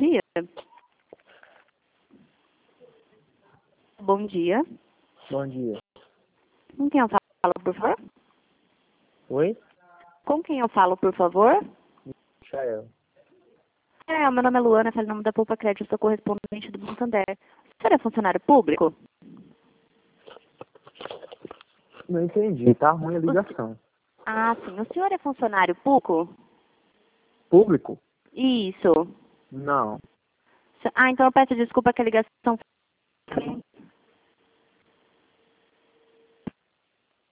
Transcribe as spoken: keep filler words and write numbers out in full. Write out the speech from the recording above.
dia. Bom dia. Bom dia. Com quem eu falo, por favor? Oi? Com quem eu falo, por favor? Michael. É, meu nome é Luana, falo em nome da Poupa Crédito, sou correspondente do Santander. O senhor é funcionário público? Não entendi, tá ruim a ligação. Ah, sim. O senhor é funcionário público? Público? Isso. Não. Ah, então eu peço desculpa que a ligação